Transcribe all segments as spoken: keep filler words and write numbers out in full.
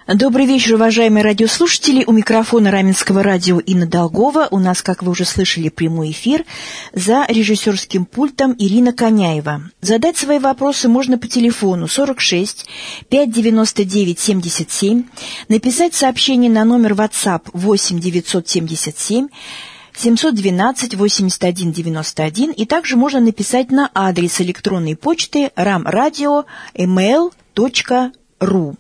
Добрый вечер, уважаемые радиослушатели. У микрофона Раменского радио Инна Долгова. У нас, как вы уже слышали, прямой эфир. За режиссерским пультом Ирина Коняева. Задать свои вопросы можно по телефону сорок шесть пятьсот девяносто девять семьдесят семь, написать сообщение на номер WhatsApp восемь девятьсот семьдесят семь семьсот двенадцать восемьдесят один девяносто один, и также можно написать на адрес электронной почты рамрадио эмейл точка ру.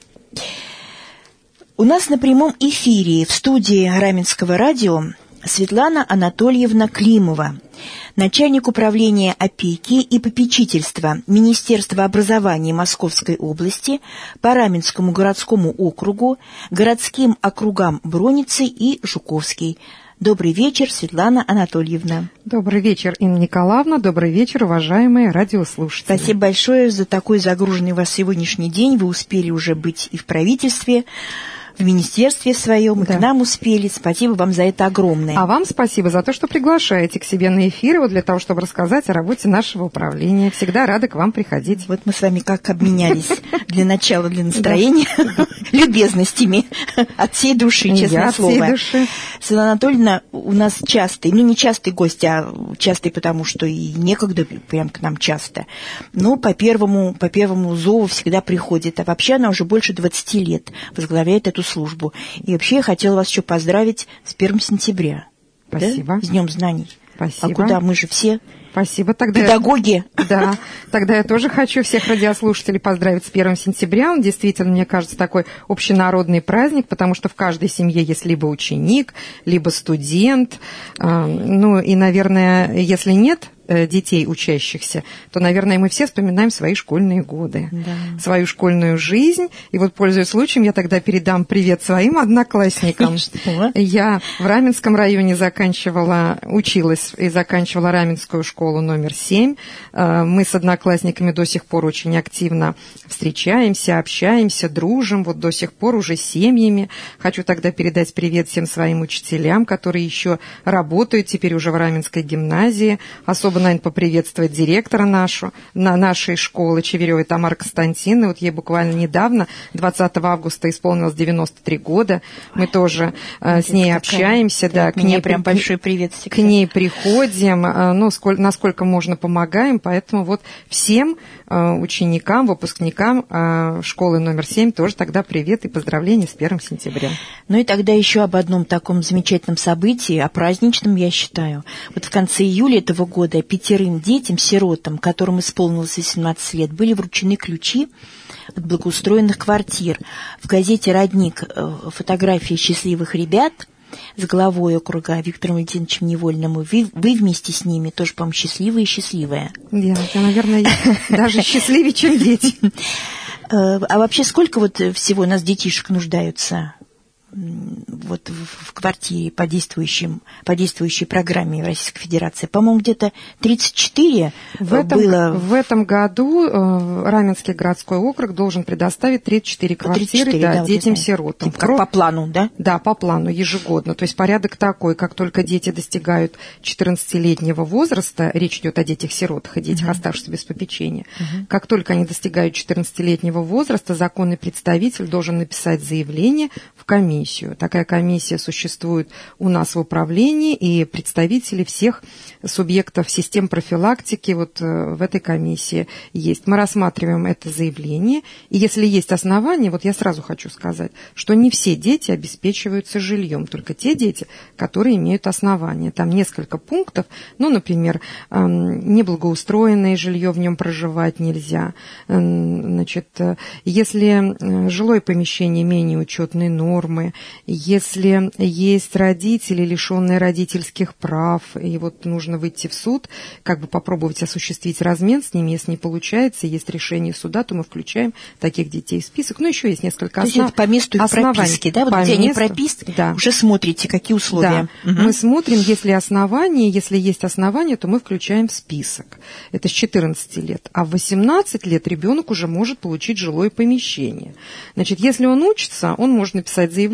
У нас на прямом эфире в студии Раменского радио Светлана Анатольевна Климова, начальник управления опеки и попечительства Министерства образования Московской области по Раменскому городскому округу, городским округам Броницы и Жуковский. Добрый вечер, Светлана Анатольевна. Добрый вечер, Инна Николаевна. Добрый вечер, уважаемые радиослушатели. Спасибо большое за такой загруженный у вас сегодняшний день. Вы успели уже быть и в правительстве, в министерстве своем, и да. к нам успели. Спасибо вам за это огромное. А вам спасибо за то, что приглашаете к себе на эфир, вот для того, чтобы рассказать о работе нашего управления. Всегда рада к вам приходить. Вот мы с вами как обменялись для начала, для настроения, любезностями от всей души, честное слово. От всей души. Светлана Анатольевна у нас частый, ну не частый гость, а частый, потому что и некогда прям к нам часто. Но по первому, по первому зову всегда приходит. А вообще она уже больше двадцати лет возглавляет эту службу. И вообще я хотела вас еще поздравить с первым сентября. Спасибо. Да? С Днем знаний. Спасибо. А куда? Мы же все Спасибо. Тогда педагоги. Я, да, тогда я тоже хочу всех радиослушателей поздравить с первым сентября. Он действительно, мне кажется, такой общенародный праздник, потому что в каждой семье есть либо ученик, либо студент. Ну и, наверное, если нет детей учащихся, то, наверное, мы все вспоминаем свои школьные годы, да. свою школьную жизнь. И вот, пользуясь случаем, я тогда передам привет своим одноклассникам. Что? Я в Раменском районе заканчивала, училась и заканчивала Раменскую школу номер семь. Мы с одноклассниками до сих пор очень активно встречаемся, общаемся, дружим, вот до сих пор уже семьями. Хочу тогда передать привет всем своим учителям, которые еще работают теперь уже в Раменской гимназии. Особо наверное, поприветствовать директора нашу, на нашей школы Чеверевой Тамары Константиновны. Вот ей буквально недавно, двадцатого августа, исполнилось девяносто три года. Мы тоже э, с ней общаемся. Да, к ней прям большой привет всегда. К ней приходим, э, ну, сколь, насколько можно, помогаем. Поэтому вот всем э, ученикам, выпускникам э, школы номер семь тоже тогда привет и поздравления с первым сентября. Ну и тогда еще об одном таком замечательном событии, о праздничном, я считаю. Вот в конце июля этого года пятерым детям-сиротам, которым исполнилось восемнадцать лет, были вручены ключи от благоустроенных квартир. В газете «Родник» фотографии счастливых ребят с главой округа Виктором Валентиновичем Невольным. Вы, вы вместе с ними тоже, по-моему, счастливые-счастливые. Я, я, наверное, даже счастливее, чем дети. А вообще сколько вот всего у нас детишек нуждаются вот в, в квартире по, действующим, по действующей программе Российской Федерации? По-моему, где-то тридцать четыре в этом, было. В этом году э, Раменский городской округ должен предоставить тридцать четыре квартиры тридцать четыре, да, да, детям-сиротам. Типа как по плану, да? Да, по плану, ежегодно. То есть порядок такой, как только дети достигают четырнадцатилетнего возраста, речь идет о детях-сиротах и детях, uh-huh. оставшихся без попечения, uh-huh. как только они достигают четырнадцатилетнего возраста, законный представитель должен написать заявление в комиссию. Такая комиссия существует у нас в управлении, и представители всех субъектов систем профилактики вот в этой комиссии есть. Мы рассматриваем это заявление, и если есть основания, вот я сразу хочу сказать, что не все дети обеспечиваются жильем, только те дети, которые имеют основания. Там несколько пунктов, ну, например, неблагоустроенное жилье, в нем проживать нельзя. Значит, если жилое помещение менее учетной нормы, если есть родители, лишенные родительских прав, и вот нужно выйти в суд, как бы попробовать осуществить размен с ними, если не получается, есть решение суда, то мы включаем таких детей в список. Ну, еще есть несколько основ... То есть это по месту их прописки, да? Вот где они прописаны, да. уже смотрите, какие условия. Да. Угу. Мы смотрим, если основания, если есть основания, то мы включаем в список. Это с четырнадцати лет. А в восемнадцать лет ребенок уже может получить жилое помещение. Значит, если он учится, он может написать заявление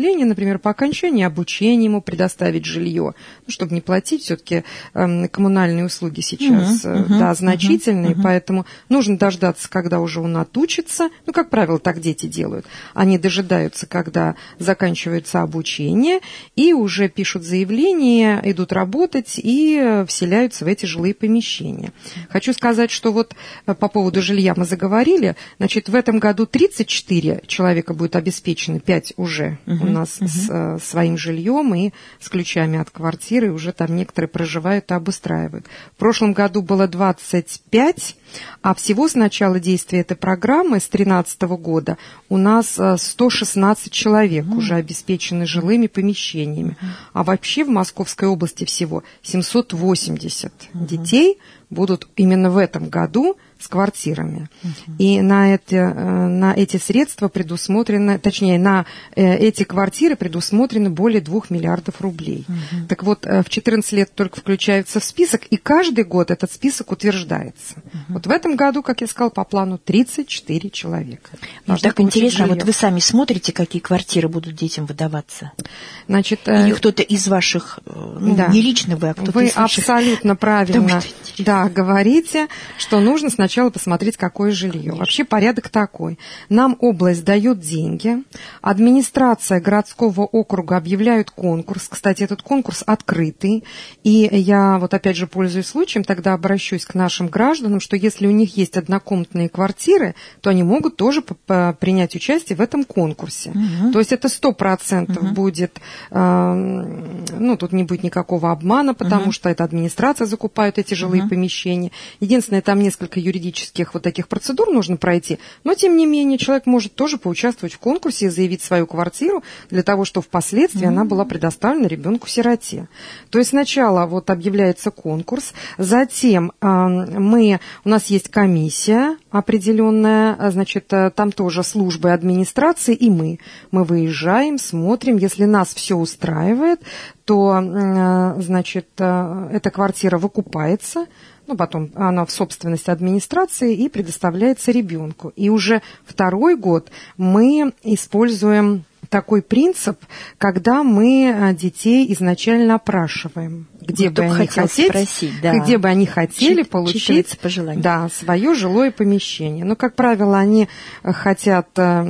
заявление, например, по окончании обучения ему предоставить жилье, ну, чтобы не платить, все-таки э, коммунальные услуги сейчас uh-huh, uh-huh, да, значительные, uh-huh. поэтому нужно дождаться, когда уже он отучится. Ну, как правило, так дети делают. Они дожидаются, когда заканчивается обучение, и уже пишут заявление, идут работать и вселяются в эти жилые помещения. Хочу сказать, что вот по поводу жилья мы заговорили. Значит, в этом году тридцать четыре человека будет обеспечено, пять уже uh-huh, у нас uh-huh. с своим жильем и с ключами от квартиры, уже там некоторые проживают и обустраивают. В прошлом году было двадцать пять, а всего с начала действия этой программы, с две тысячи тринадцатого года, у нас сто шестнадцать человек uh-huh. уже обеспечены жилыми помещениями. Uh-huh. А вообще в Московской области всего семьсот восемьдесят uh-huh. детей будут именно в этом году с квартирами. Uh-huh. И на эти, на эти средства предусмотрено, точнее, на эти квартиры предусмотрено более двух миллиардов рублей. Uh-huh. Так вот, в четырнадцать лет только включаются в список, и каждый год этот список утверждается. Uh-huh. Вот в этом году, как я сказала, по плану тридцать четыре человека. Мне так интересно, жилье. Вот вы сами смотрите, какие квартиры будут детям выдаваться? Значит, или кто-то из ваших, ну, да. не лично вы, а кто-то вы из ваших... Вы абсолютно правильно да, говорите, что нужно сначала посмотреть, какое жилье. Конечно. Вообще порядок такой. Нам область дает деньги, администрация городского округа объявляет конкурс. Кстати, этот конкурс открытый. И я вот опять же, пользуясь случаем, тогда обращусь к нашим гражданам, что если у них есть однокомнатные квартиры, то они могут тоже принять участие в этом конкурсе. Угу. То есть это сто процентов угу. будет, э, ну, тут не будет никакого обмана, потому угу. что это администрация закупает эти жилые угу. помещения. Единственное, там несколько юридических вот таких процедур нужно пройти, но, тем не менее, человек может тоже поучаствовать в конкурсе и заявить свою квартиру для того, чтобы впоследствии mm-hmm. она была предоставлена ребенку-сироте. То есть сначала вот объявляется конкурс, затем э, мы, у нас есть комиссия определенная, значит, там тоже службы администрации, и мы. Мы выезжаем, смотрим, если нас все устраивает, то, э, значит, э, эта квартира выкупается, ну, потом она в собственности администрации и предоставляется ребенку. И уже второй год мы используем такой принцип, когда мы детей изначально опрашиваем, где бы они хотели, спросить, да. где бы они хотели Чит, получить да, свое жилое помещение. Но, как правило, они хотят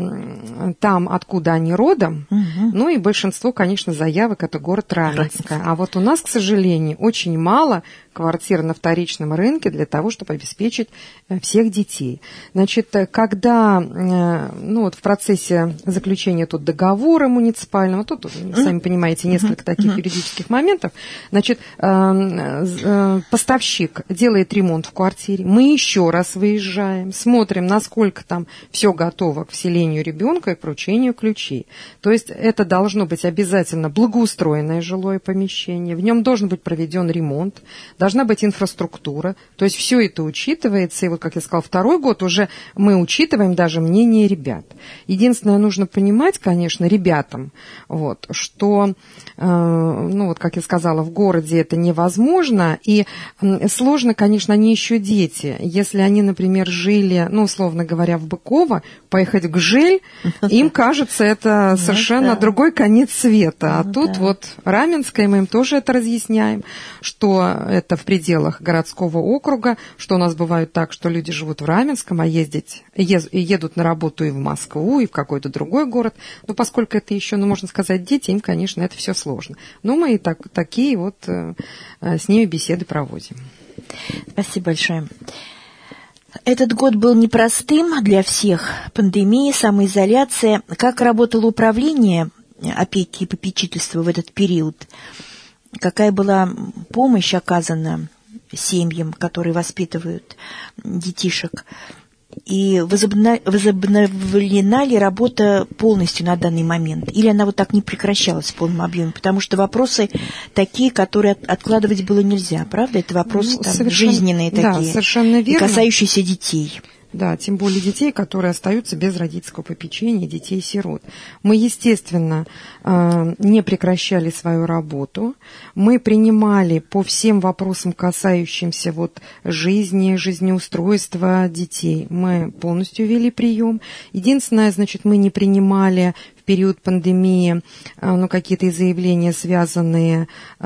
э, там, откуда они родом, угу. ну и большинство, конечно, заявок это город Раменское. А вот у нас, к сожалению, очень мало квартир на вторичном рынке для того, чтобы обеспечить всех детей. Значит, когда ну, вот в процессе заключения тут договора муниципального, тут, сами понимаете, несколько таких юридических моментов, значит, поставщик делает ремонт в квартире, мы еще раз выезжаем, смотрим, насколько там все готово к вселению ребенка и к вручению ключей. То есть это должно быть обязательно благоустроенное жилое помещение, в нем должен быть проведен ремонт, должна быть инфраструктура, то есть все это учитывается, и вот, как я сказала, второй год уже мы учитываем даже мнение ребят. Единственное, нужно понимать, конечно, ребятам, вот, что, э, ну вот, как я сказала, в городе это невозможно, и э, сложно, конечно, они еще дети. Если они, например, жили, ну, условно говоря, в Быково, поехать в Гжель, им кажется, это совершенно другой конец света. А тут вот Раменское, мы им тоже это разъясняем, что это в пределах городского округа, что у нас бывает так, что люди живут в Раменском, а ездить, едут на работу и в Москву, и в какой-то другой город. Но поскольку это еще, ну, можно сказать, дети, им, конечно, это все сложно. Но мы и так, такие вот э, с ними беседы проводим. Спасибо большое. Этот год был непростым для всех. Пандемия, самоизоляция. Как работало управление опеки и попечительства в этот период? Какая была помощь оказана семьям, которые воспитывают детишек? И возобновлена ли работа полностью на данный момент? Или она вот так не прекращалась в полном объеме? Потому что вопросы такие, которые откладывать было нельзя, правда? Это вопросы ну, там, совершенно, жизненные такие, да, совершенно верно. И касающиеся детей. Да, тем более детей, которые остаются без родительского попечения, детей-сирот. Мы, естественно, не прекращали свою работу. Мы принимали по всем вопросам, касающимся вот жизни, жизнеустройства детей. Мы полностью вели прием. Единственное, значит, мы не принимали в период пандемии, ну, какие-то заявления, связанные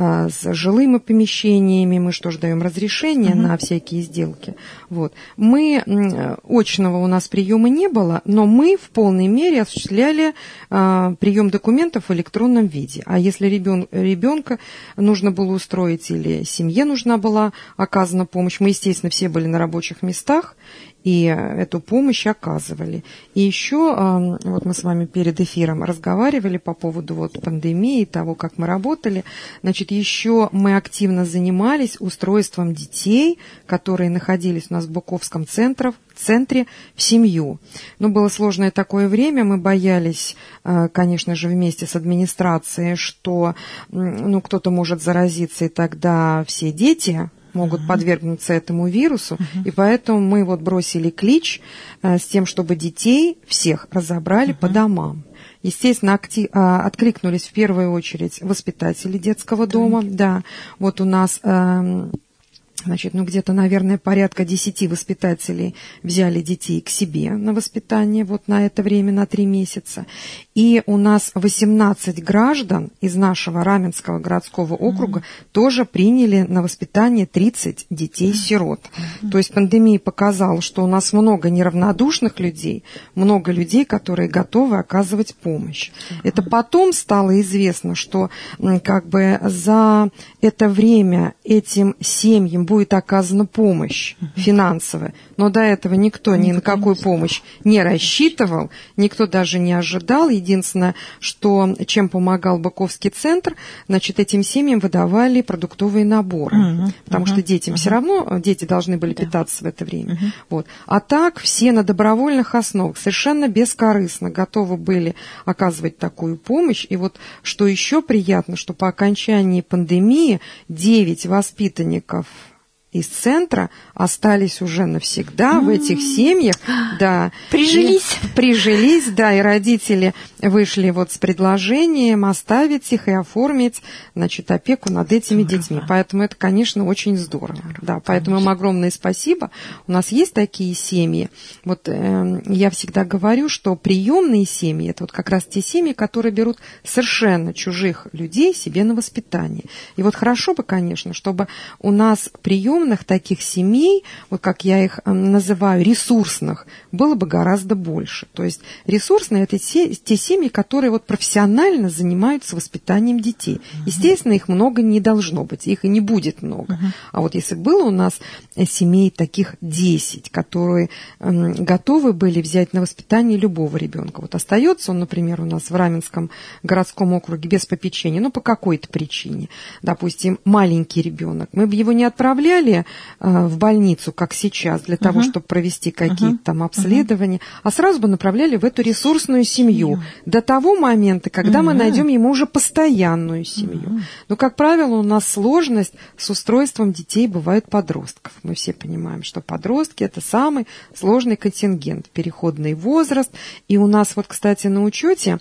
с жилыми помещениями, мы что ж даем разрешение uh-huh. на всякие сделки. Вот. Мы, очного у нас приема не было, но мы в полной мере осуществляли прием документов в электронном виде. А если ребен, ребенка нужно было устроить или семье нужна была оказана помощь, мы, естественно, все были на рабочих местах, и эту помощь оказывали. И еще, вот мы с вами перед эфиром разговаривали по поводу вот пандемии, того, как мы работали. Значит, еще мы активно занимались устройством детей, которые находились у нас в Буковском центре, центре в семью. Но было сложное такое время, мы боялись, конечно же, вместе с администрацией, что ну, кто-то может заразиться, и тогда все дети могут uh-huh. подвергнуться этому вирусу, uh-huh. и поэтому мы вот бросили клич э, с тем, чтобы детей всех разобрали uh-huh. по домам. Естественно, актив, а, откликнулись в первую очередь воспитатели детского дома. Uh-huh. Да, вот у нас... Э, Значит, ну, где-то, наверное, порядка десяти воспитателей взяли детей к себе на воспитание вот на это время, на три месяца. И у нас восемнадцать граждан из нашего Раменского городского округа mm-hmm. тоже приняли на воспитание тридцать детей-сирот. Mm-hmm. То есть пандемия показала, что у нас много неравнодушных людей, много людей, которые готовы оказывать помощь. Mm-hmm. Это потом стало известно, что как бы за это время этим семьям будет оказана помощь uh-huh. финансовая, но до этого никто ни на какую помощь не рассчитывал, никто даже не ожидал. Единственное, что чем помогал Буковский центр, значит, этим семьям выдавали продуктовые наборы, uh-huh. потому uh-huh. что детям uh-huh. все равно, дети должны были да. питаться в это время. Uh-huh. Вот. А так все на добровольных основах, совершенно бескорыстно готовы были оказывать такую помощь. И вот что еще приятно, что по окончании пандемии девять воспитанников из центра остались уже навсегда в этих семьях, да. Прижились. И, прижились, да, и родители вышли вот с предложением оставить их и оформить, значит, опеку над этими здорово. Детьми. Поэтому это, конечно, очень здорово. здорово да, поэтому им огромное спасибо. У нас есть такие семьи. Вот э, я всегда говорю, что приемные семьи – это вот как раз те семьи, которые берут совершенно чужих людей себе на воспитание. И вот хорошо бы, конечно, чтобы у нас приемные таких семей, вот как я их называю, ресурсных, было бы гораздо больше. То есть ресурсные – это те, те семьи, которые вот профессионально занимаются воспитанием детей. Uh-huh. Естественно, их много не должно быть, их и не будет много. Uh-huh. А вот если было у нас семей таких десять, которые э, готовы были взять на воспитание любого ребенка. Вот остается он, например, у нас в Раменском городском округе без попечения, ну, по какой-то причине. Допустим, маленький ребенок. Мы бы его не отправляли в больницу, как сейчас, для uh-huh. того, чтобы провести какие-то uh-huh. там обследования, uh-huh. а сразу бы направляли в эту ресурсную семью uh-huh. до того момента, когда uh-huh. мы найдем ему уже постоянную семью. Uh-huh. Но, как правило, у нас сложность с устройством детей бывает подростков. Мы все понимаем, что подростки – это самый сложный контингент, переходный возраст. И у нас вот, кстати, на учете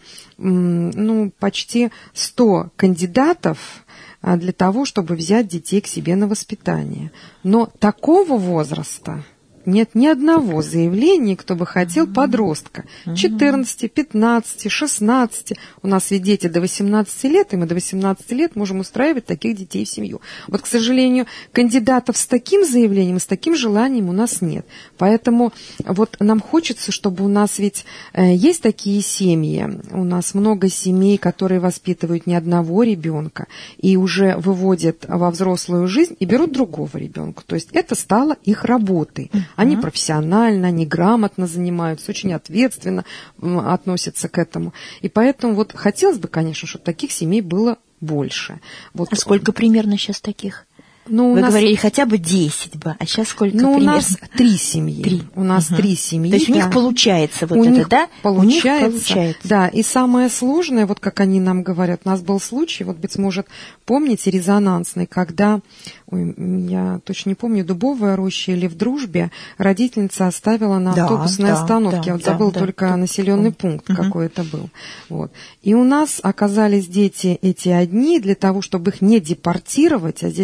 ну, почти сто кандидатов для того, чтобы взять детей к себе на воспитание. Но такого возраста нет ни одного заявления, кто бы хотел подростка. четырнадцати, пятнадцати, шестнадцати. У нас ведь дети до восемнадцати лет, и мы до восемнадцати лет можем устраивать таких детей в семью. Вот, к сожалению, кандидатов с таким заявлением, с таким желанием у нас нет. Поэтому вот нам хочется, чтобы у нас ведь э, есть такие семьи, у нас много семей, которые воспитывают не одного ребенка и уже выводят во взрослую жизнь и берут другого ребенка. То есть это стало их работой. Они профессионально, они грамотно занимаются, очень ответственно относятся к этому. И поэтому вот хотелось бы, конечно, чтобы таких семей было больше. Вот. А сколько примерно сейчас таких? Ну, Вы нас... говорили, хотя бы десять бы, а сейчас сколько ну, примерно? У нас три семьи. Три. У нас угу. три семьи. То есть да. у них получается вот у это, них да? Получается, у них получается. Да, и самое сложное, вот как они нам говорят, у нас был случай, вот, быть может, помните, резонансный, когда, ой, я точно не помню, Дубовая роща или в Дружбе, родительница оставила на да, автобусной да, остановке. Да, я вот да, забыла да, только да, населенный да. пункт, угу. какой это был. Вот. И у нас оказались дети эти одни, для того, чтобы их не депортировать, а здесь родственники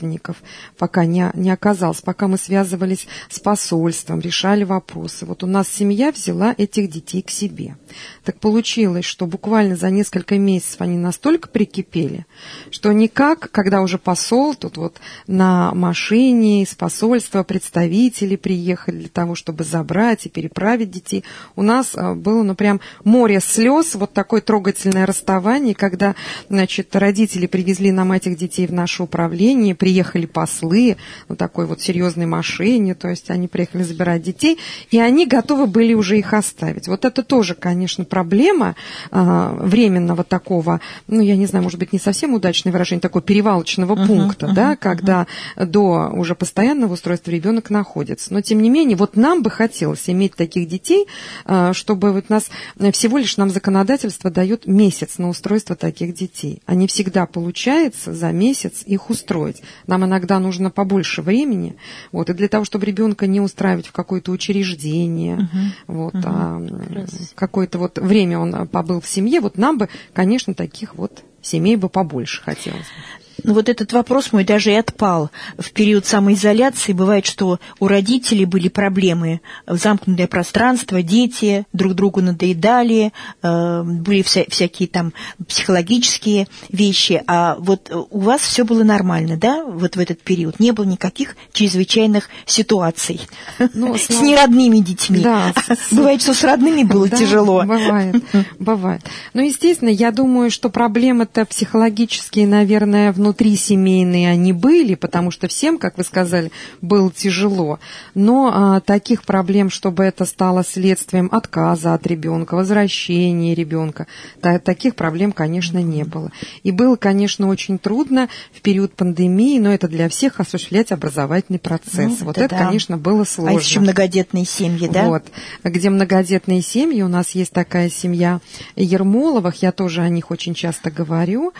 родственников пока не, не оказалось, пока мы связывались с посольством, решали вопросы. Вот у нас семья взяла этих детей к себе. Так получилось, что буквально за несколько месяцев они настолько прикипели, что никак, когда уже посол, тут вот на машине из посольства представители приехали для того, чтобы забрать и переправить детей, у нас было, ну, прям море слез, вот такое трогательное расставание, когда, значит, родители привезли нам этих детей в наше управление, приехали послы на такой вот серьезной машине, то есть они приехали забирать детей, и они готовы были уже их оставить. Вот это тоже, конечно, проблема а, временного такого, ну, я не знаю, может быть, не совсем удачное выражение, такого перевалочного uh-huh, пункта, uh-huh, да, uh-huh. когда до уже постоянного устройства ребенок находится. Но, тем не менее, вот нам бы хотелось иметь таких детей, а, чтобы вот нас, всего лишь нам законодательство дает месяц на устройство таких детей. А не всегда получается за месяц их устроить. Нам иногда нужно побольше времени, вот, и для того, чтобы ребенка не устраивать в какое-то учреждение, uh-huh, вот, uh-huh. а, какое-то вот время он побыл в семье, вот нам бы, конечно, таких вот семей бы побольше хотелось бы. Ну, вот этот вопрос мой даже и отпал. В период самоизоляции бывает, что у родителей были проблемы. Замкнутое пространство, дети друг другу надоедали, э, были вся, всякие там психологические вещи. А вот у вас все было нормально, да, вот в этот период? Не было никаких чрезвычайных ситуаций, ну, с, с неродными детьми. Да, бывает, что с родными было да, тяжело. Бывает, бывает. Ну, естественно, я думаю, что проблемы-то психологические, наверное, внутри внутрисемейные они были, потому что всем, как вы сказали, было тяжело. Но а, таких проблем, чтобы это стало следствием отказа от ребенка, возвращения ребенка, та, таких проблем, конечно, не было. И было, конечно, очень трудно в период пандемии, но это для всех осуществлять образовательный процесс. Ну, вот это, это да. конечно, было сложно. А еще многодетные семьи, да? Вот. Где многодетные семьи, у нас есть такая семья Ермоловых, я тоже о них очень часто говорю.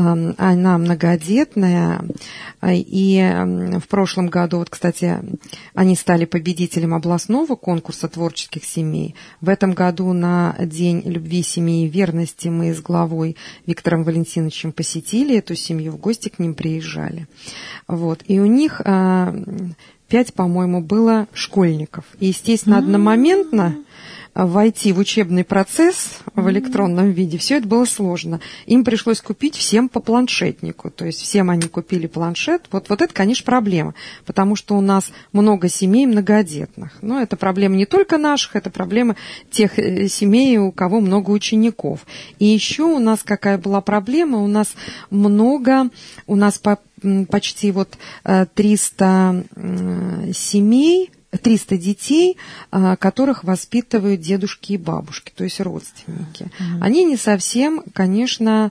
Она многодетная, и в прошлом году, вот, кстати, они стали победителем областного конкурса творческих семей. В этом году на День любви, семьи и верности мы с главой Виктором Валентиновичем посетили эту семью, в гости к ним приезжали. Вот. И у них пять, по-моему, было школьников. И, естественно, одномоментно войти в учебный процесс в электронном виде, все это было сложно. Им пришлось купить всем по планшетнику, то есть всем они купили планшет. Вот, вот это, конечно, проблема, потому что у нас много семей многодетных. Но это проблема не только наших, это проблема тех семей, у кого много учеников. И еще у нас какая была проблема? У нас много, у нас по, почти вот триста семей, триста детей, которых воспитывают дедушки и бабушки, то есть родственники. Mm-hmm. Они не совсем, конечно,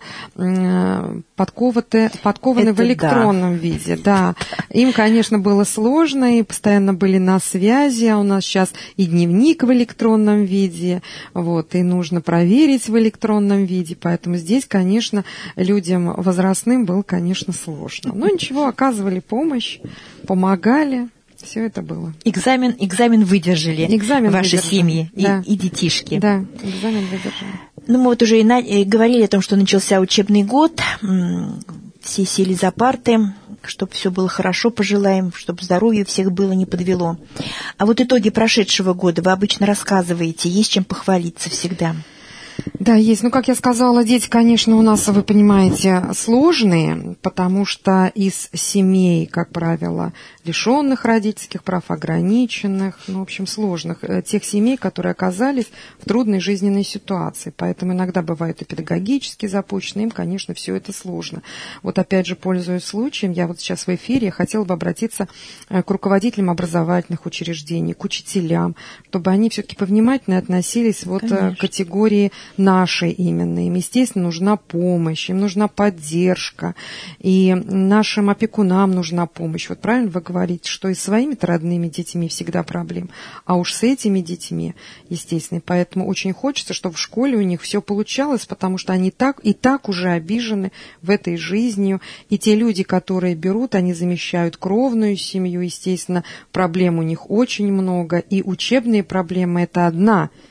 подкованы, подкованы в электронном да. виде. Да. Им, конечно, было сложно, и постоянно были на связи, а у нас сейчас и дневник в электронном виде, вот, и нужно проверить в электронном виде, поэтому здесь, конечно, людям возрастным было, конечно, сложно. Но ничего, оказывали помощь, помогали. Все это было. Экзамен, экзамен выдержали экзамен ваши выдержали. Семьи да. и, и детишки. Да, экзамен выдержали. Ну, мы вот уже и, на, и говорили о том, что начался учебный год, все сели за парты, чтобы все было хорошо, пожелаем, чтобы здоровье всех было, не подвело. А вот итоги прошедшего года вы обычно рассказываете, есть чем похвалиться всегда? Да, есть. Ну, как я сказала, дети, конечно, у нас, вы понимаете, сложные, потому что из семей, как правило, лишенных родительских прав, ограниченных, ну, в общем, сложных, тех семей, которые оказались в трудной жизненной ситуации. Поэтому иногда бывает и педагогически запущено, им, конечно, все это сложно. Вот опять же, пользуясь случаем, я вот сейчас в эфире хотела бы обратиться к руководителям образовательных учреждений, к учителям, чтобы они все-таки повнимательнее относились вот конечно. К категории нашей именно. Им, естественно, нужна помощь, им нужна поддержка, и нашим опекунам нужна помощь. Вот правильно вы говорите, что и с своими-то родными детьми всегда проблем, а уж с этими детьми, естественно. Поэтому очень хочется, чтобы в школе у них все получалось, потому что они так и так уже обижены в этой жизни. И те люди, которые берут, они замещают кровную семью, естественно, проблем у них очень много. И учебные проблемы – это одна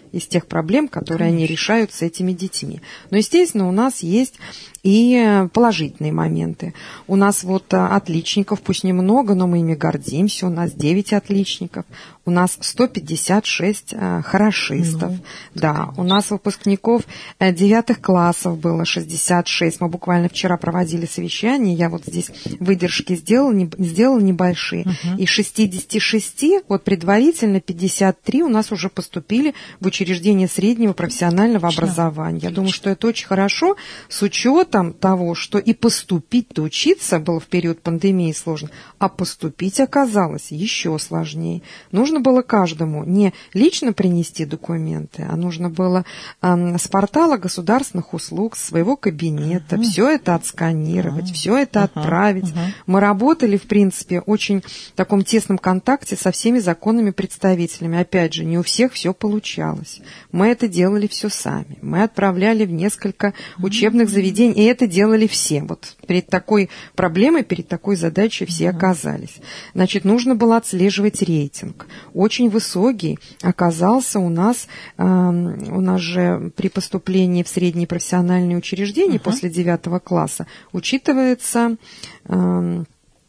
из тех проблем, которые Конечно. Они решают с этими детьми. Но, естественно, у нас есть и положительные моменты. У нас вот отличников, пусть немного, но мы ими гордимся. У нас девять отличников. У нас сто пятьдесят шесть э, хорошистов. Ну, да, конечно. У нас выпускников э, девятых классов было шестьдесят шесть. Мы буквально вчера проводили совещание. Я вот здесь выдержки сделала, не, сделала небольшие. Угу. Из шестидесяти шести, вот предварительно пятьдесят три у нас уже поступили в учреждение среднего профессионального Отлично. Образования. Отлично. Я думаю, что это очень хорошо, с учетом того, что и поступить-то учиться было в период пандемии сложно, а поступить оказалось еще сложнее. Нужно было каждому не лично принести документы, а нужно было э, с портала государственных услуг, с своего кабинета uh-huh. все это отсканировать, uh-huh. все это uh-huh. отправить. Uh-huh. Мы работали, в принципе, очень в таком тесном контакте со всеми законными представителями. Опять же, не у всех все получалось. Мы это делали все сами. Мы отправляли в несколько uh-huh. учебных заведений, и это делали все. Вот перед такой проблемой, перед такой задачей все uh-huh. оказались. Значит, нужно было отслеживать рейтинг. Очень высокий оказался у нас, э, у нас же при поступлении в средние профессиональные учреждения uh-huh. после девятого класса учитывается э,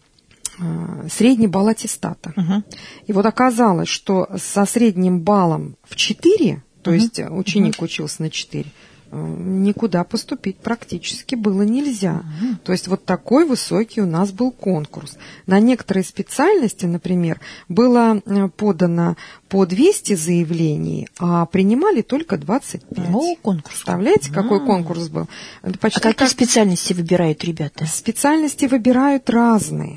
э, средний балл аттестата. Uh-huh. И вот оказалось, что со средним баллом в четыре, то uh-huh. есть ученик uh-huh. учился на четыре, никуда поступить практически было нельзя. Mm-hmm. То есть вот такой высокий у нас был конкурс. На некоторые специальности, например, было подано по двести заявлений, а принимали только двадцать пять. О, конкурс. Представляете, какой mm-hmm. конкурс был? Почти а какие как... специальности выбирают ребята? Специальности выбирают разные.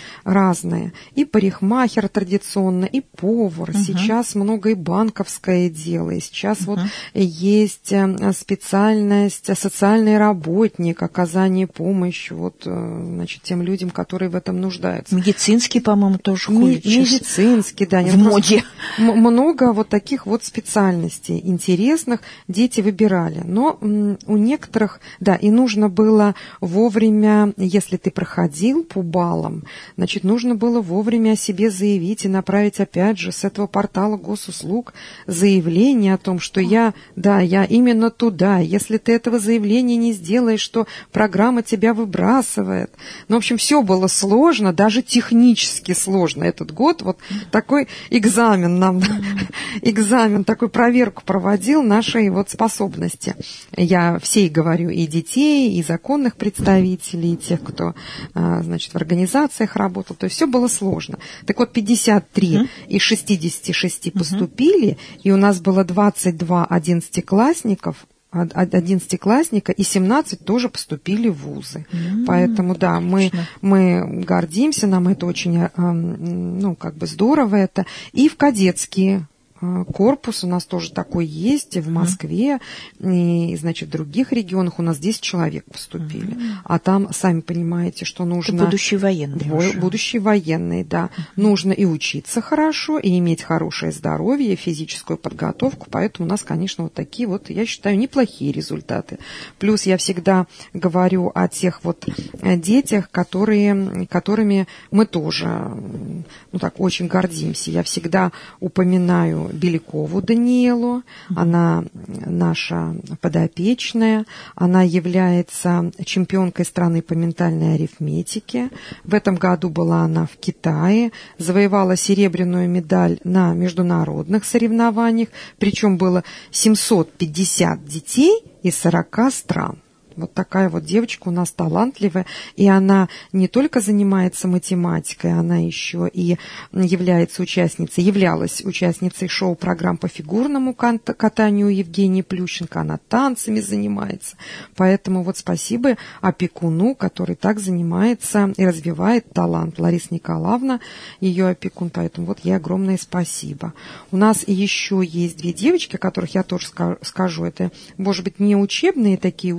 Разные. И парикмахер традиционно, и повар. Uh-huh. Сейчас много и банковское дело. И сейчас uh-huh. вот есть специальность социальный работник, оказание помощи вот, значит, тем людям, которые в этом нуждаются. Медицинский, по-моему, тоже ходит сейчас. Медицинский, да. В моде. Много вот таких вот специальностей интересных дети выбирали. Но у некоторых, да, и нужно было вовремя, если ты проходил по баллам, значит, нужно было вовремя о себе заявить и направить, опять же, с этого портала госуслуг заявление о том, что я, да, я именно туда. Если ты этого заявления не сделаешь, то программа тебя выбрасывает. Ну, в общем, все было сложно, даже технически сложно. Этот год вот такой экзамен нам, экзамен, такую проверку проводил нашей вот способности. Я всей говорю, и детей, и законных представителей, и тех, кто, значит, в организациях работал. То есть все было сложно. Так вот, пятьдесят три uh-huh. из шестидесяти шести uh-huh. поступили, и у нас было двадцать два одиннадцатиклассников, одиннадцатиклассника, и семнадцать тоже поступили в вузы. Mm-hmm. Поэтому, да, мы, мы гордимся, нам это очень, ну, как бы здорово это. И в кадетские корпус у нас тоже такой есть в Москве, mm-hmm. и, значит, в других регионах у нас десять человек поступили. Mm-hmm. А там, сами понимаете, что нужно... Это будущие военные. Бо- будущие военные, да. Mm-hmm. Нужно и учиться хорошо, и иметь хорошее здоровье, и физическую подготовку, поэтому у нас, конечно, вот такие вот, я считаю, неплохие результаты. Плюс я всегда говорю о тех вот детях, которые, которыми мы тоже, ну так, очень гордимся. Я всегда упоминаю Белякову Даниэлу, она наша подопечная, она является чемпионкой страны по ментальной арифметике. В этом году была она в Китае, завоевала серебряную медаль на международных соревнованиях, причем было семьсот пятьдесят детей из сорока стран. Вот такая вот девочка у нас талантливая, и она не только занимается математикой, она еще и является участницей, являлась участницей шоу-программ по фигурному катанию у Евгении Плющенко, она танцами занимается. Поэтому вот спасибо опекуну, который так занимается и развивает талант. Лариса Николаевна, ее опекун, поэтому вот ей огромное спасибо. У нас еще есть две девочки, о которых я тоже скажу, это, может быть, не учебные такие успехи,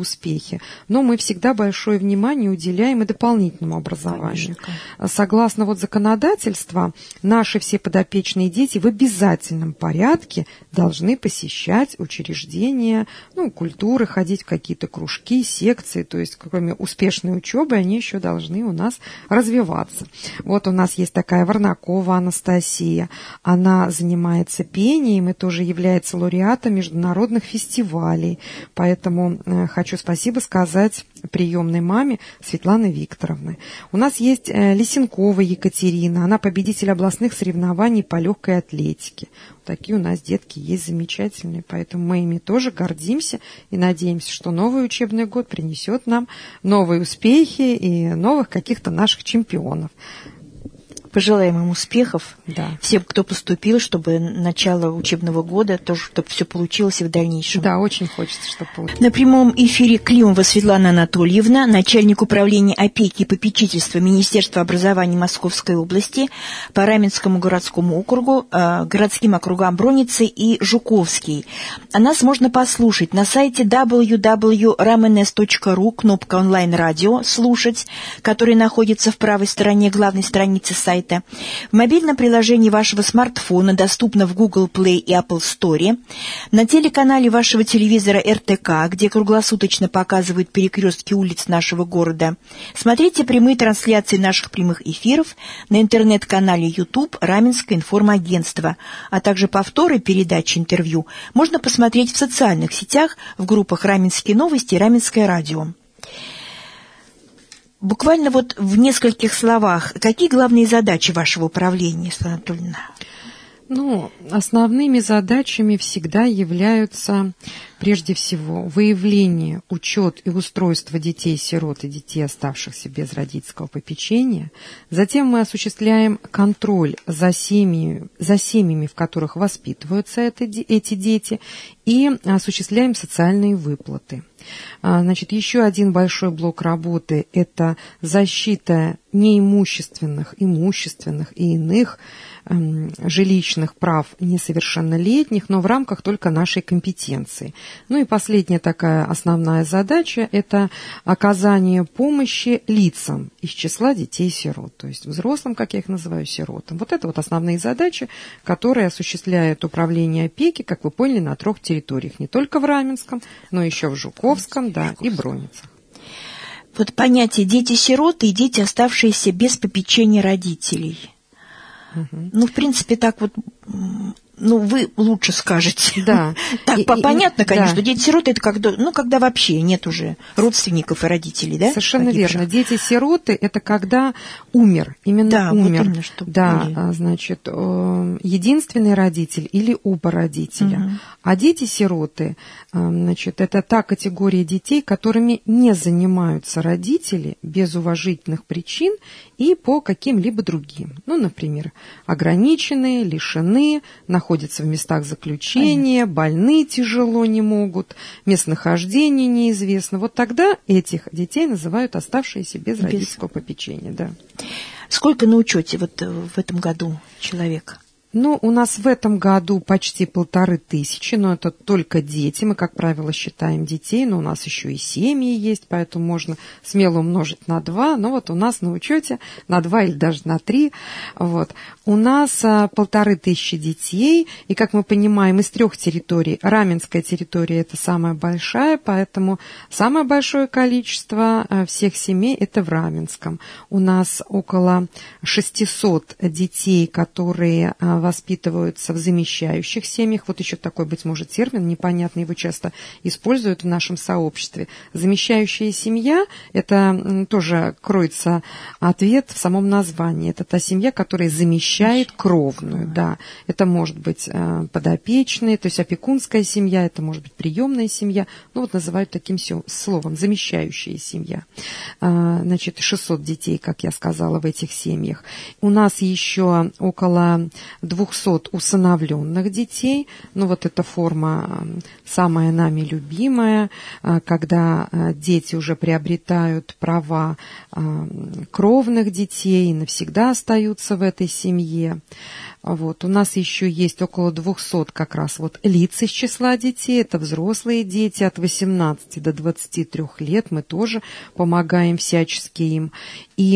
успехи, но мы всегда большое внимание уделяем и дополнительному образованию. Конечно. Согласно вот законодательству, наши все подопечные дети в обязательном порядке должны посещать учреждения, ну, культуры, ходить в какие-то кружки, секции, то есть кроме успешной учебы они еще должны у нас развиваться. Вот у нас есть такая Варнакова Анастасия, она занимается пением и тоже является лауреатом международных фестивалей, поэтому э, хочу спасибо сказать приемной маме Светланы Викторовны. У нас есть э, Лисенкова Екатерина, она победитель областных соревнований по легкой атлетике. Такие у нас детки есть замечательные, поэтому мы ими тоже гордимся и надеемся, что новый учебный год принесет нам новые успехи и новых каких-то наших чемпионов. Пожелаем им успехов, да. Всем, кто поступил, чтобы начало учебного года, тоже, чтобы все получилось и в дальнейшем. Да, очень хочется, чтобы получилось. На прямом эфире Климова Светлана Анатольевна, начальник управления опеки и попечительства Министерства образования Московской области по Раменскому городскому округу, э, городским округам Броницы и Жуковский. А нас можно послушать на сайте дабл ю дабл ю точка ramenes точка ру, кнопка онлайн-радио «Слушать», который находится в правой стороне главной страницы сайта. В мобильном приложении вашего смартфона доступно в Google Play и Apple Store, на телеканале вашего телевизора эр тэ ка, где круглосуточно показывают перекрестки улиц нашего города. Смотрите прямые трансляции наших прямых эфиров на интернет-канале YouTube Раменское информагентство, а также повторы передачи интервью можно посмотреть в социальных сетях в группах «Раменские новости» и «Раменское радио». Буквально вот в нескольких словах, какие главные задачи вашего управления, Светлана Анатольевна? Ну, основными задачами всегда являются, прежде всего, выявление, учет и устройство детей-сирот и детей, оставшихся без родительского попечения. Затем мы осуществляем контроль за семьями, за семьями, в которых воспитываются это, эти дети, и осуществляем социальные выплаты. Значит, еще один большой блок работы – это защита неимущественных, имущественных и иных эм, жилищных прав несовершеннолетних, но в рамках только нашей компетенции. Ну и последняя такая основная задача – это оказание помощи лицам из числа детей-сирот, то есть взрослым, как я их называю, сиротам. Вот это вот основные задачи, которые осуществляет управление опеки, как вы поняли, на трех территориях, не только в Раменском, но еще в Жуковском, да, и Броницах. Вот понятие дети-сироты и дети, оставшиеся без попечения родителей. Угу. Ну, в принципе, так вот, ну, вы лучше скажете. Да. Так, и, понятно, и, конечно, да. Дети-сироты, это когда, ну, когда вообще нет уже родственников и родителей, да? Совершенно погибших. верно. Дети-сироты – это когда умер, именно да, умер. Вот именно, что да, были. Значит, единственный родитель или оба родителя. Угу. А дети-сироты, значит, это та категория детей, которыми не занимаются родители без уважительных причин и по каким-либо другим. Ну, например, ограниченные, лишены, находятся в местах заключения, Понятно. Больны тяжело не могут, местонахождение неизвестно. Вот тогда этих детей называют оставшиеся без, без... родительского попечения. Да. Сколько на учете вот в этом году человек? Ну, у нас в этом году почти полторы тысячи, но это только дети. Мы, как правило, считаем детей, но у нас еще и семьи есть, поэтому можно смело умножить на два. Но вот у нас на учете на два или даже на три. Вот. У нас а, полторы тысячи детей, и, как мы понимаем, из трех территорий. Раменская территория – это самая большая, поэтому самое большое количество а, всех семей – это в Раменском. У нас около шестисот детей, которые а, воспитываются в замещающих семьях. Вот еще такой, быть может, термин непонятный, его часто используют в нашем сообществе. Замещающая семья – это тоже кроется ответ в самом названии. Это та семья, которая замещает кровную. Да. Это может быть подопечные, то есть опекунская семья, это может быть приемная семья. Ну вот называют таким словом – замещающая семья. Значит, шестьсот детей, как я сказала, в этих семьях. У нас еще около двухсот усыновленных детей. Ну, вот эта форма самая нами любимая, когда дети уже приобретают права кровных детей и навсегда остаются в этой семье. Вот. У нас еще есть около двухсот как раз вот лиц из числа детей. Это взрослые дети от восемнадцати до двадцати трёх лет. Мы тоже помогаем всячески им. И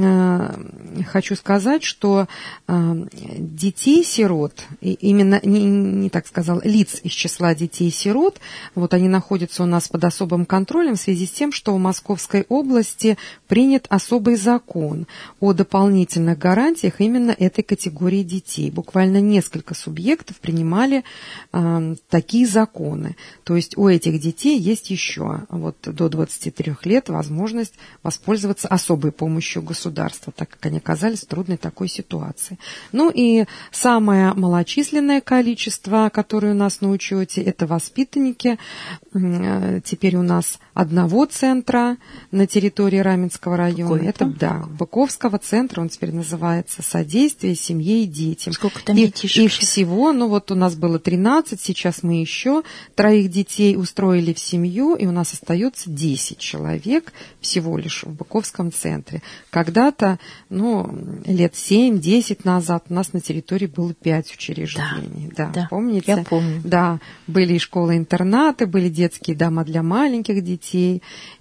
э, хочу сказать, что э, детей-сирот, именно, не, не так сказал, лиц из числа детей-сирот, вот они находятся у нас под особым контролем в связи с тем, что в Московской области принят особый закон о дополнительных гарантиях именно этой категории детей. Буквально несколько субъектов принимали э, такие законы. То есть у этих детей есть еще вот, до двадцати трёх лет возможность воспользоваться особой помощью государства, так как они оказались в трудной такой ситуации. Ну и самое малочисленное количество, которое у нас на учете, это воспитанники. Теперь у нас одного центра на территории Раменского района. Какой это, это? Да, Быковского центра, он теперь называется «Содействие семье и детям». Сколько там и, детишек? Их всего, ну вот у нас было тринадцать, сейчас мы еще троих детей устроили в семью, и у нас остается десять человек всего лишь в Быковском центре. Когда-то, ну, лет семь-десять назад у нас на территории было пять учреждений. Да, да, помните? Я помню. Да, были и школы-интернаты, были детские дома для маленьких детей,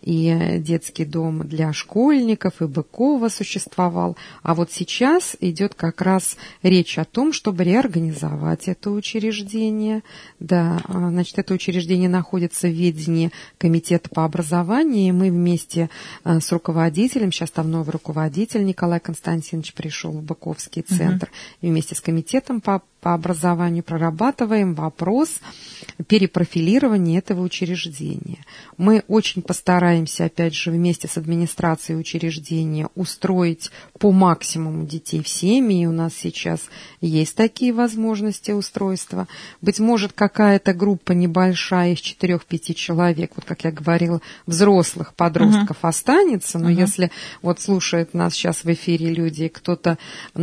и детский дом для школьников, и Быкова существовал. А вот сейчас идет как раз речь о том, чтобы реорганизовать это учреждение. Да, значит, это учреждение находится в ведении Комитета по образованию, и мы вместе с руководителем, сейчас там новый руководитель Николай Константинович пришел в Быковский центр, uh-huh. и вместе с комитетом по по образованию прорабатываем вопрос перепрофилирования этого учреждения. Мы очень постараемся, опять же, вместе с администрацией учреждения устроить по максимуму детей в семьи. И у нас сейчас есть такие возможности устройства. Быть может, какая-то группа небольшая из четырех-пяти человек, вот как я говорила, взрослых подростков uh-huh. останется, но uh-huh. если вот слушают нас сейчас в эфире люди, кто-то,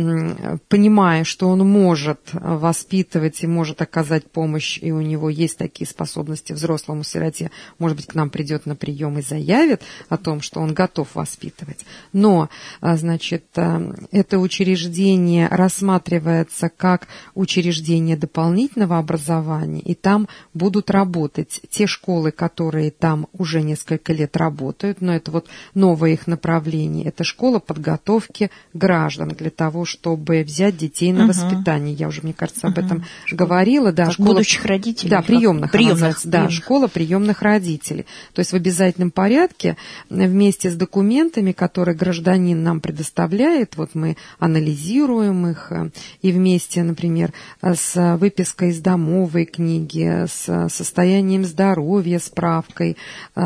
понимая, что он может воспитывать и может оказать помощь, и у него есть такие способности взрослому сироте, может быть, к нам придет на прием и заявит о том, что он готов воспитывать. Но, значит, это учреждение рассматривается как учреждение дополнительного образования, и там будут работать те школы, которые там уже несколько лет работают, но это вот новое их направление, это школа подготовки граждан для того, чтобы взять детей на uh-huh. воспитание. Я уже, мне кажется, об этом uh-huh. говорила. Да, школа, будущих родителей. Да, приемных. приемных, да, приемных. Школа приемных родителей. То есть в обязательном порядке вместе с документами, которые гражданин нам предоставляет, вот мы анализируем их, и вместе, например, с выпиской из домовой книги, с состоянием здоровья, справкой,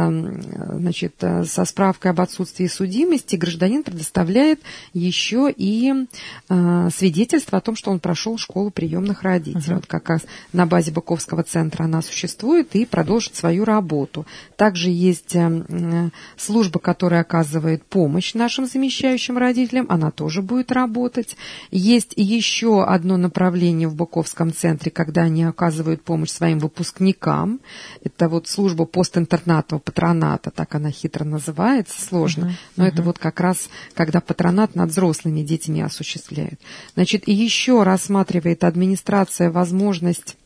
значит, со справкой об отсутствии судимости, гражданин предоставляет еще и свидетельство о том, что он прошел школу приемных родителей. Uh-huh. Вот как раз на базе Быковского центра она существует и продолжит свою работу. Также есть служба, которая оказывает помощь нашим замещающим родителям, она тоже будет работать. Есть еще одно направление в Быковском центре, когда они оказывают помощь своим выпускникам. Это вот служба постинтернатного патроната, так она хитро называется, сложно. Uh-huh. Но uh-huh. это вот как раз, когда патронат над взрослыми детьми осуществляют. Значит, и еще рассматривает администрация возможность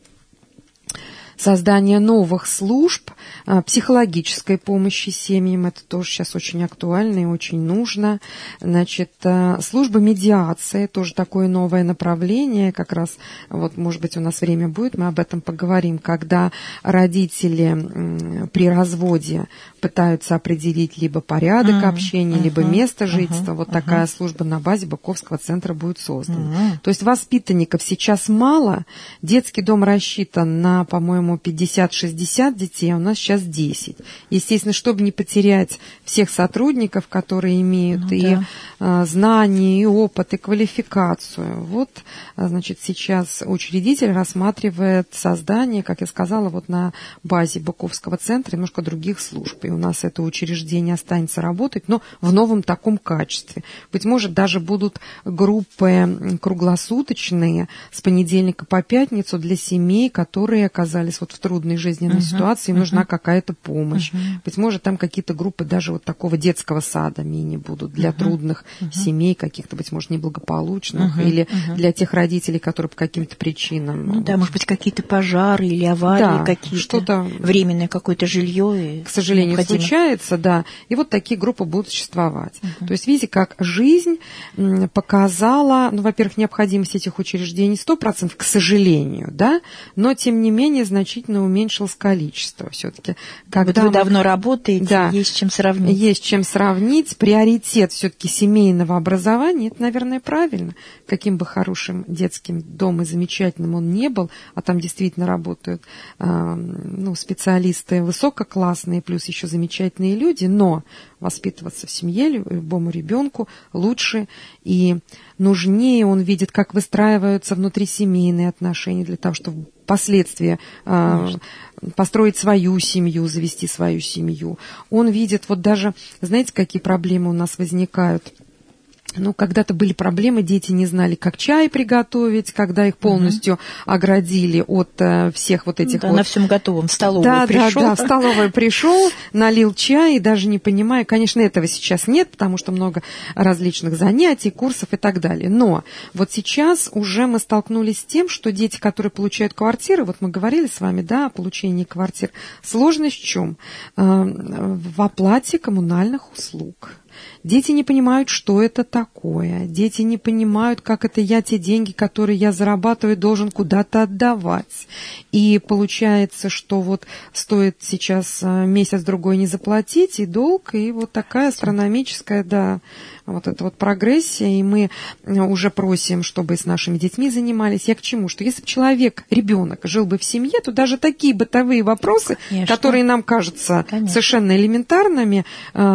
создание новых служб психологической помощи семьям. Это тоже сейчас очень актуально и очень нужно. Значит, служба медиации, тоже такое новое направление. Как раз, вот, может быть, у нас время будет, мы об этом поговорим, когда родители при разводе пытаются определить либо порядок mm-hmm. общения, mm-hmm. либо место жительства. Mm-hmm. Вот mm-hmm. такая служба на базе Быковского центра будет создана. Mm-hmm. То есть воспитанников сейчас мало. Детский дом рассчитан на, по-моему, пятьдесят-шестьдесят детей, а у нас сейчас десять. Естественно, чтобы не потерять всех сотрудников, которые имеют ну, и да. знания, и опыт, и квалификацию. Вот, значит, сейчас учредитель рассматривает создание, как я сказала, вот на базе Быковского центра немножко других служб. И у нас это учреждение останется работать, но в новом таком качестве. Быть может, даже будут группы круглосуточные с понедельника по пятницу для семей, которые оказались оказались вот в трудной жизненной uh-huh. ситуации, им uh-huh. нужна какая-то помощь. Uh-huh. Быть может, там какие-то группы даже вот такого детского сада мини будут для uh-huh. трудных uh-huh. семей, каких-то, быть может, неблагополучных, uh-huh. или uh-huh. для тех родителей, которые по каким-то причинам... Ну вот, да, может быть, какие-то пожары или аварии, да, какие-то, что-то временное какое-то жилье. К сожалению, необходимо. Случается, да. И вот такие группы будут существовать. Uh-huh. То есть, видите, как жизнь показала, ну, во-первых, необходимость этих учреждений сто процентов, к сожалению, да, но, тем не менее, значительно уменьшилось количество все-таки. Когда вот вы мы... давно работаете, да, есть чем сравнить. Есть чем сравнить. Приоритет все-таки семейного образования, это, наверное, правильно. Каким бы хорошим детским домом и замечательным он не был, а там действительно работают э, ну, специалисты высококлассные, плюс еще замечательные люди, но воспитываться в семье любому ребенку лучше и нужнее. Он видит, как выстраиваются внутрисемейные отношения для того, чтобы впоследствии э, построить свою семью, завести свою семью. Он видит, вот даже, знаете, какие проблемы у нас возникают? Ну, когда-то были проблемы, дети не знали, как чай приготовить, когда их полностью угу. оградили от э, всех вот этих да, вот... на всем готовом, в столовую да, пришел. Да, да, в столовую пришел, налил чай, и даже не понимая, конечно, этого сейчас нет, потому что много различных занятий, курсов и так далее. Но вот сейчас уже мы столкнулись с тем, что дети, которые получают квартиры, вот мы говорили с вами, да, о получении квартир, сложность в чем? Э, в оплате коммунальных услуг. Дети не понимают, что это такое. Дети не понимают, как это я те деньги, которые я зарабатываю, должен куда-то отдавать. И получается, что вот стоит сейчас месяц-другой не заплатить, и долг, и вот такая астрономическая, да, вот эта вот прогрессия. И мы уже просим, чтобы с нашими детьми занимались. Я к чему? Что если бы человек, ребенок, жил бы в семье, то даже такие бытовые вопросы, Конечно. Которые нам кажутся Конечно. Совершенно элементарными,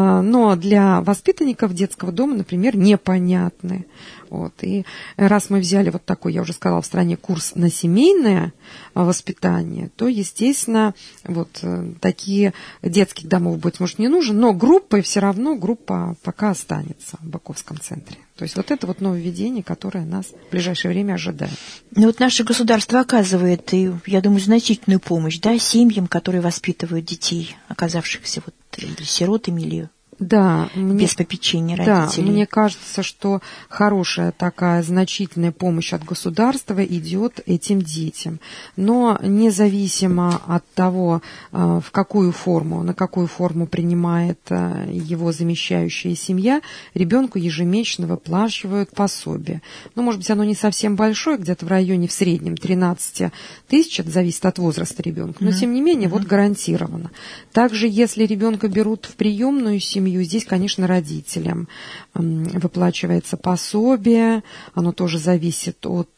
но для воспитанников детского дома, например, непонятны. Вот. И раз мы взяли вот такой, я уже сказала, в стране курс на семейное воспитание, то, естественно, вот такие детских домов, быть может, не нужен, но группа, все равно группа пока останется в Баковском центре. То есть вот это вот нововведение, которое нас в ближайшее время ожидает. Ну вот наше государство оказывает, и, я думаю, значительную помощь, да, семьям, которые воспитывают детей, оказавшихся вот или сиротами, или... Да, мне, без попечения родителей. Да, мне кажется, что хорошая такая значительная помощь от государства идет этим детям. Но независимо от того, в какую форму, на какую форму принимает его замещающая семья, ребенку ежемесячно выплачивают пособие. Ну, может быть, оно не совсем большое, где-то в районе в среднем тринадцать тысяч, это зависит от возраста ребенка, но, mm-hmm. тем не менее, mm-hmm. вот гарантированно. Также, если ребенка берут в приемную семью, здесь, конечно, родителям выплачивается пособие, оно тоже зависит от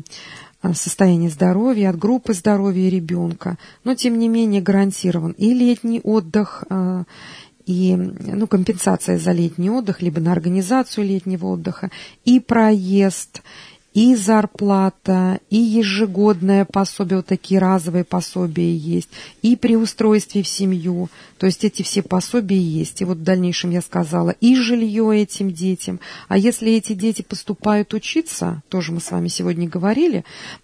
состояния здоровья, от группы здоровья ребенка, но, тем не менее, гарантирован и летний отдых, и ну, компенсация за летний отдых, либо на организацию летнего отдыха, и проезд, и зарплата, и ежегодное пособие, вот такие разовые пособия есть, и при устройстве в семью, то есть эти все пособия есть. И вот в дальнейшем я сказала, и жилье этим детям. А если эти дети поступают учиться, тоже мы с вами сегодня говорили,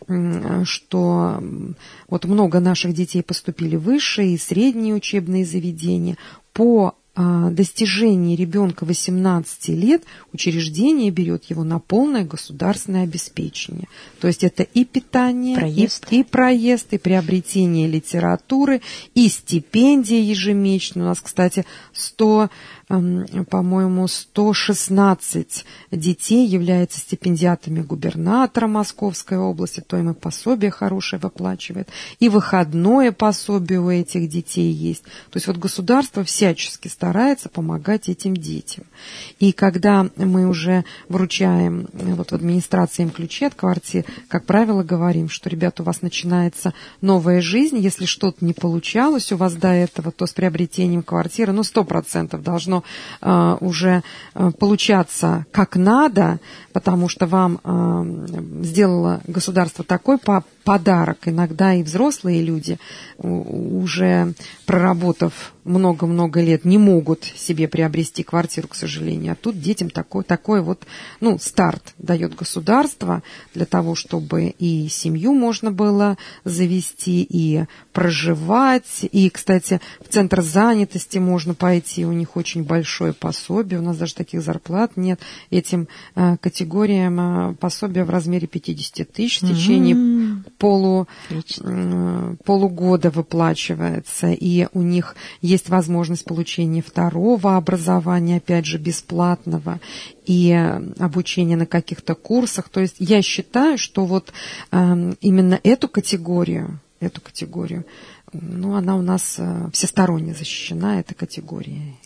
что вот много наших детей поступили в высшие и средние учебные заведения, по достижении ребенка восемнадцати лет учреждение берет его на полное государственное обеспечение. То есть это и питание, проезд. И, и проезд, и приобретение литературы, и стипендия ежемесячная. У нас, кстати, сто, по-моему, сто шестнадцать детей являются стипендиатами губернатора Московской области, то им и пособие хорошее выплачивает, и выходное пособие у этих детей есть. То есть вот государство всячески старается помогать этим детям. И когда мы уже вручаем вот в администрации им ключи от квартир, как правило, говорим, что, ребята, у вас начинается новая жизнь, если что-то не получалось у вас до этого, то с приобретением квартиры, ну, сто процентов должно uh, уже uh, получаться как надо, потому что вам uh, сделало государство такой по- подарок. Иногда и взрослые люди, uh, уже проработав много-много лет не могут себе приобрести квартиру, к сожалению. А тут детям такой, такой вот, ну, старт дает государство для того, чтобы и семью можно было завести, и проживать. И, кстати, в центр занятости можно пойти, у них очень большое пособие, у нас даже таких зарплат нет. Этим э, категориям э, пособие в размере пятьдесят тысяч в течение mm-hmm. полу, э, полугода выплачивается. И у них есть возможность получения второго образования, опять же, бесплатного, и обучения на каких-то курсах. То есть я считаю, что вот э, именно эту категорию, эту категорию, ну, она у нас э, всесторонне защищена, эта категория.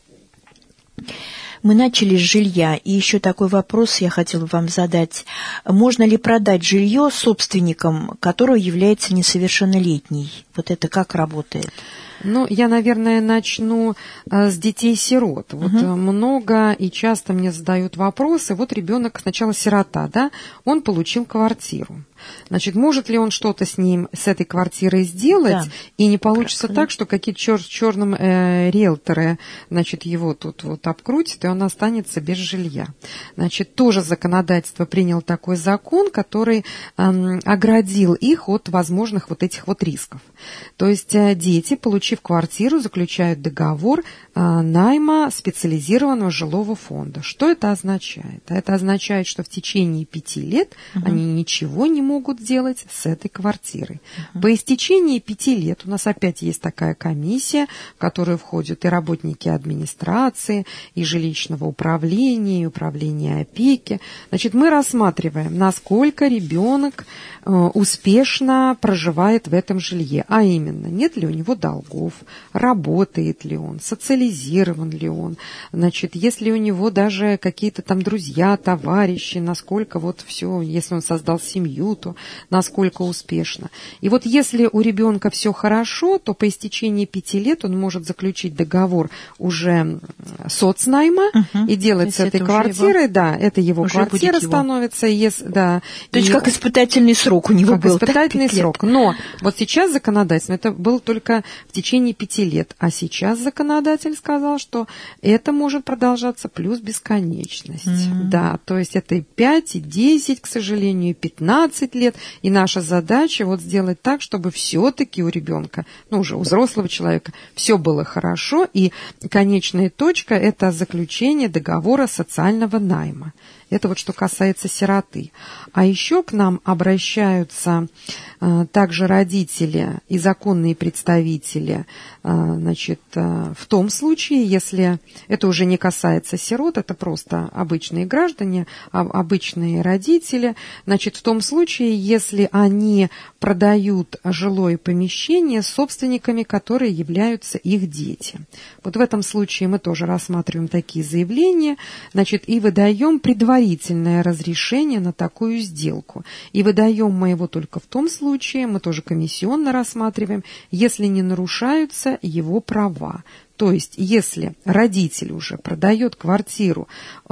Мы начали с жилья, и еще такой вопрос я хотела вам задать. Можно ли продать жилье собственником, который является несовершеннолетний? Вот это как работает? Ну, я, наверное, начну а, с детей-сирот. Вот угу. много и часто мне задают вопросы. Вот ребенок сначала сирота, да, он получил квартиру. Значит, может ли он что-то с ним, с этой квартирой сделать, да. и не получится так, так что какие-то чер- черным э, риэлторы, значит, его тут вот обкрутят, и он останется без жилья. Значит, тоже законодательство приняло такой закон, который э, оградил их от возможных вот этих вот рисков. То есть э, дети, получив квартиру, заключают договор э, найма специализированного жилого фонда. Что это означает? Это означает, что в течение пяти лет угу. они ничего не могут могут сделать с этой квартирой. Uh-huh. По истечении пяти лет у нас опять есть такая комиссия, в которую входят и работники администрации, и жилищного управления, и управления опеки. Значит, мы рассматриваем, насколько ребенок э, успешно проживает в этом жилье, а именно, нет ли у него долгов, работает ли он, социализирован ли он, значит, есть ли у него даже какие-то там друзья, товарищи, насколько вот все, если он создал семью, то насколько успешно. И вот если у ребенка все хорошо, то по истечении пяти лет он может заключить договор уже соцнайма угу. и делать с этой квартирой, его... да, это его уже квартира становится. Если, да, то есть и... как испытательный срок у него как был. Как испытательный срок. Но вот сейчас законодательно это было только в течение пяти лет, а сейчас законодатель сказал, что это может продолжаться плюс бесконечность. Mm-hmm. Да, то есть это и пять, и десять, к сожалению, и пятнадцать лет. И наша задача вот сделать так, чтобы все-таки у ребенка, ну уже у взрослого человека, все было хорошо. И конечная точка – это заключение договора социального найма. Это вот что касается сироты. А еще к нам обращаются э, также родители и законные представители, э, значит, э, в том случае, если это уже не касается сирот, это просто обычные граждане, а, обычные родители, значит, в том случае, если они продают жилое помещение собственниками, которые являются их дети. Вот в этом случае мы тоже рассматриваем такие заявления, значит, и выдаем предварительно разрешение на такую сделку. И выдаем мы его только в том случае, мы тоже комиссионно рассматриваем, если не нарушаются его права. То есть, если родитель уже продает квартиру,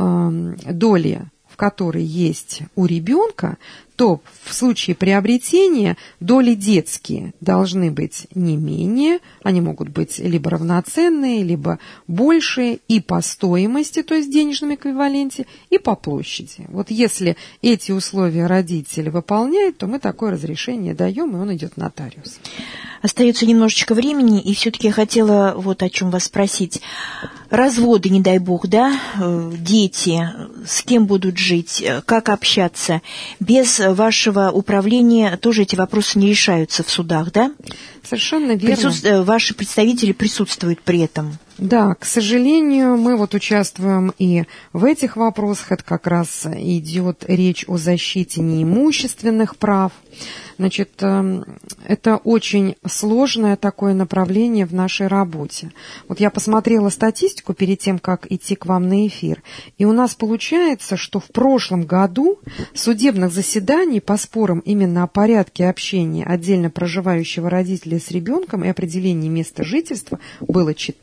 э, доли в которой есть у ребенка, то в случае приобретения доли детские должны быть не менее, они могут быть либо равноценные, либо большие и по стоимости, то есть в денежном эквиваленте, и по площади. Вот если эти условия родители выполняют, то мы такое разрешение даем, и он идет в нотариус. Остается немножечко времени, и все-таки я хотела вот о чем вас спросить. Разводы, не дай бог, да, дети, с кем будут жить, как общаться? Без вашего управления тоже эти вопросы не решаются в судах, да? Совершенно верно. Присутств... Ваши представители присутствуют при этом. Да, к сожалению, мы вот участвуем и в этих вопросах. Это как раз идет речь о защите неимущественных прав. Значит, это очень сложное такое направление в нашей работе. Вот я посмотрела статистику перед тем, как идти к вам на эфир, и у нас получается, что в прошлом году судебных заседаний по спорам именно о порядке общения отдельно проживающего родителя с ребенком и определении места жительства было четыреста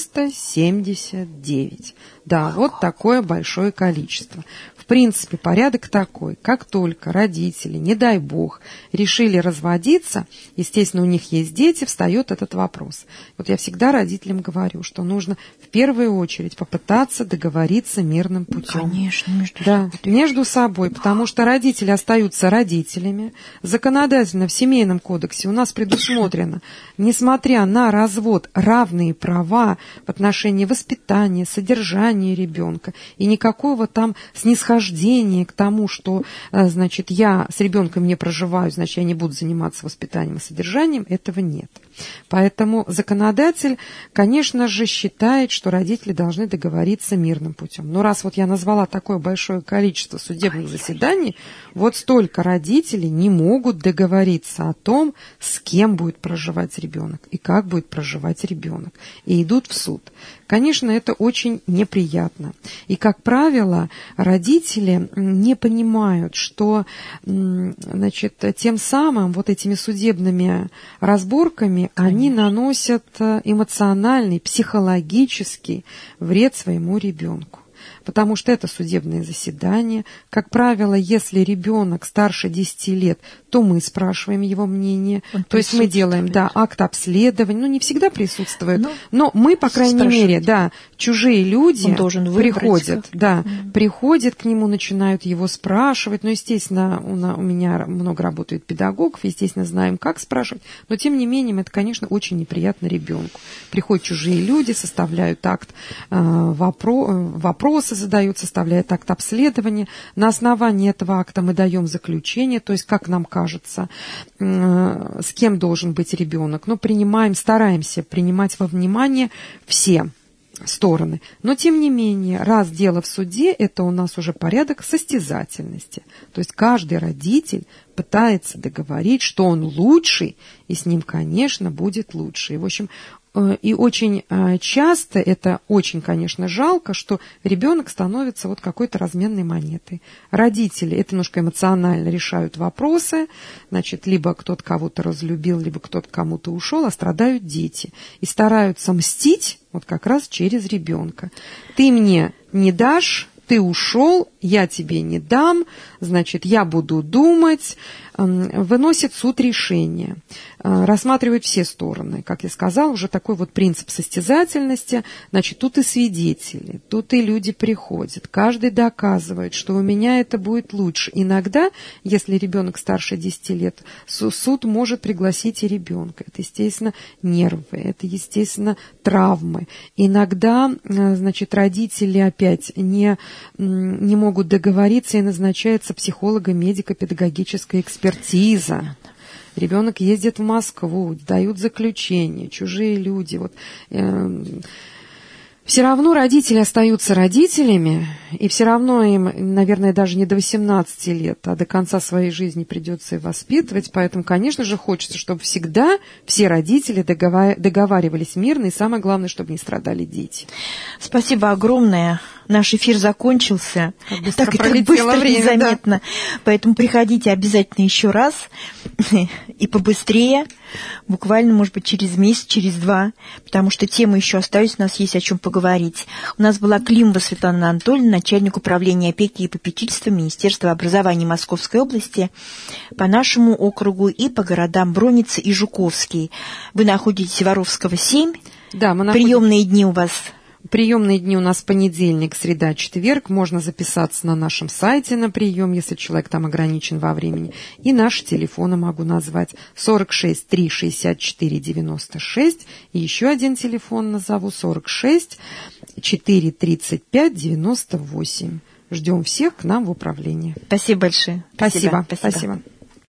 девяносто семьдесят девять. Да, вот такое большое количество. В принципе, порядок такой. Как только родители, не дай бог, решили разводиться, естественно, у них есть дети, встает этот вопрос. Вот я всегда родителям говорю, что нужно в первую очередь попытаться договориться мирным путем. Конечно, между да, собой. Между собой, потому что родители остаются родителями. Законодательно в Семейном кодексе у нас предусмотрено, несмотря на развод, равные права в отношении воспитания, содержания ребенка и никакого там снисхождения к тому, что, значит, я с ребенком не проживаю, значит, я не буду заниматься воспитанием и содержанием, этого нет. Поэтому законодатель, конечно же, считает, что родители должны договориться мирным путем. Но раз вот я назвала такое большое количество судебных заседаний, вот столько родителей не могут договориться о том, с кем будет проживать ребенок и как будет проживать ребенок, и идут в суд. Конечно, это очень неприятно. И, как правило, родители не понимают, что, значит, тем самым вот этими судебными разборками Конечно. Они наносят эмоциональный, психологический вред своему ребенку. Потому что это судебное заседание. Как правило, если ребенок старше десяти лет, то мы спрашиваем его мнение. Он то есть мы делаем, да, акт обследования. Ну, не всегда присутствует, но, но мы, по крайней мере, да, чужие люди приходят, да, mm-hmm. приходят к нему, начинают его спрашивать. Ну, естественно, у, на, у меня много работает педагогов, естественно, знаем, как спрашивать. Но, тем не менее, это, конечно, очень неприятно ребенку. Приходят чужие люди, составляют акт э, вопро- вопросы, задают, составляет акт обследования. На основании этого акта мы даем заключение, то есть, как нам кажется, э, с кем должен быть ребенок. Но принимаем, стараемся принимать во внимание все стороны. Но, тем не менее, раз дело в суде, это у нас уже порядок состязательности. То есть, каждый родитель пытается договорить, что он лучший, и с ним, конечно, будет лучше. И, в общем, и очень часто, это очень, конечно, жалко, что ребенок становится вот какой-то разменной монетой. Родители, это немножко эмоционально решают вопросы, значит, либо кто-то кого-то разлюбил, либо кто-то кому-то ушел, а страдают дети. И стараются мстить вот как раз через ребенка. Ты мне не дашь, ты ушел, я тебе не дам, значит, я буду думать. Выносит суд решение, рассматривает все стороны. Как я сказала, уже такой вот принцип состязательности. Значит, тут и свидетели, тут и люди приходят. Каждый доказывает, что у меня это будет лучше. Иногда, если ребенок старше десяти лет, суд может пригласить и ребенка. Это, естественно, нервы, это, естественно, травмы. Иногда, значит, родители опять не, не могут договориться, и назначается психолого-медико-педагогическая экспертиза. Экспертиза. Ребенок ездит в Москву, дают заключение, чужие люди. Вот, э, все равно родители остаются родителями, и все равно им, наверное, даже не до восемнадцати лет, а до конца своей жизни придется их воспитывать. Поэтому, конечно же, хочется, чтобы всегда все родители договаривались мирно, и самое главное, чтобы не страдали дети. Спасибо огромное. Наш эфир закончился. Как быстро так, так быстро время, незаметно. Да. Поэтому приходите обязательно еще раз и побыстрее. Буквально, может быть, через месяц, через два. Потому что темы еще остались, у нас есть о чем поговорить. У нас была Климова Светлана Анатольевна, начальник управления опеки и попечительства Министерства образования Московской области по нашему округу и по городам Броницы и Жуковский. Вы находитесь Воровского, семь. Да, мы находим... Приемные дни у вас... Приемные дни у нас понедельник, среда, четверг. Можно записаться на нашем сайте на прием, если человек там ограничен во времени. И наши телефоны могу назвать: сорок шесть три шестьдесят четыре девяносто шесть. И еще один телефон назову: сорок шесть четыре тридцать пять девяносто восемь. Ждем всех к нам в управление. Спасибо большое. Спасибо. Спасибо. Спасибо.